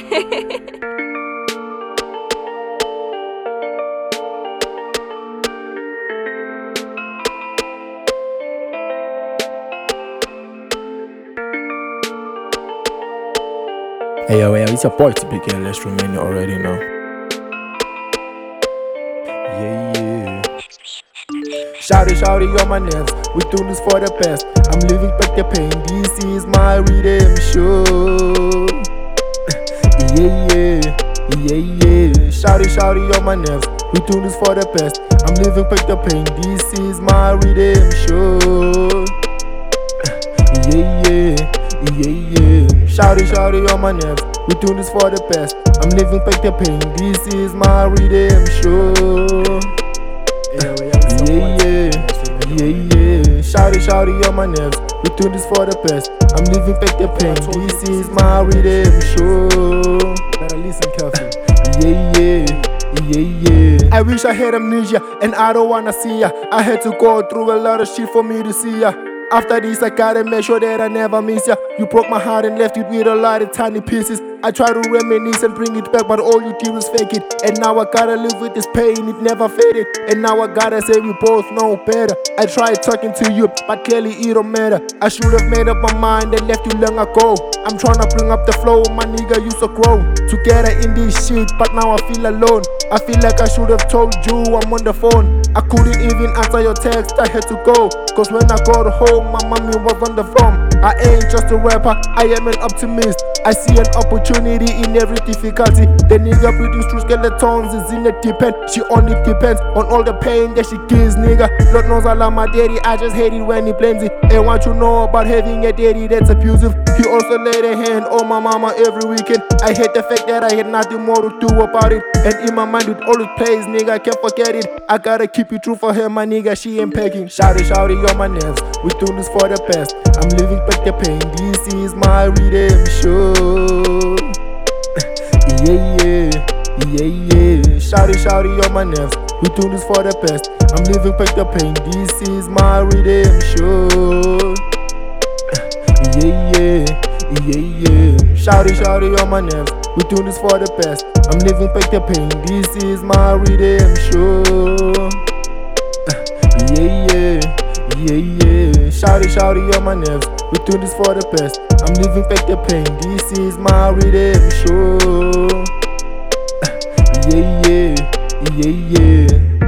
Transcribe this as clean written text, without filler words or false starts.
Hey yo, it's your boy TPK, let's remain you already know. Yeah. Shouty on my nerves, we do this for the best. I'm living back the pain, this is my redemption. Yeah. Shouty on my nerves, we do this for the best. I'm living back the pain, this is my redemption. Yeah. Shouty on my nerves, we do this for the best. I'm living back the pain, this is my redemption. Yeah. Shouty on my nerves, we do this for the best. I'm living back the pain, this is my redemption. Better listen carefully. Yeah. I wish I had amnesia, and I don't wanna see ya. I had to go through a lot of shit for me to see ya. After this, I gotta make sure that I never miss ya. You broke my heart and left it with a lot of tiny pieces. I try to reminisce and bring it back, but all you did was fake it. And now I gotta live with this pain, it never faded. And now I gotta say we both know better. I tried talking to you, but clearly it don't matter. I should have made up my mind and left you long ago. I'm trying to bring up the flow, my nigga used to grow together in this shit, but now I feel alone. I feel like I should have told you I'm on the phone. I couldn't even answer your text, I had to go. Cause when I got home, my mommy was on the phone. I ain't just a rapper, I am an optimist. I see an opportunity in every difficulty. The nigga breathing through skeletons is in a deep end. She only depends on all the pain that she gives, nigga. Lord knows I love my daddy, I just hate it when he blames it. And what you know about having a daddy that's abusive? He also laid a hand on my mama every weekend. I hate the fact that I had nothing more to do about it. And in my mind it always plays, nigga, I can't forget it. I gotta keep it true for her, my nigga, she ain't pegging. Shouty on my nerves, we do this for the best. I'm living back the pain, this is my redemption. Yeah. Shouty on my nerves, we do this for the best. I'm living back the pain, this is my redemption. Yeah. Shouty on my nerves, we do this for the best. I'm living back the pain, this is my redemption. Yeah. Shouty on my nerves, we do this for the best. I'm living back the pain, this is my redemption. Yeah.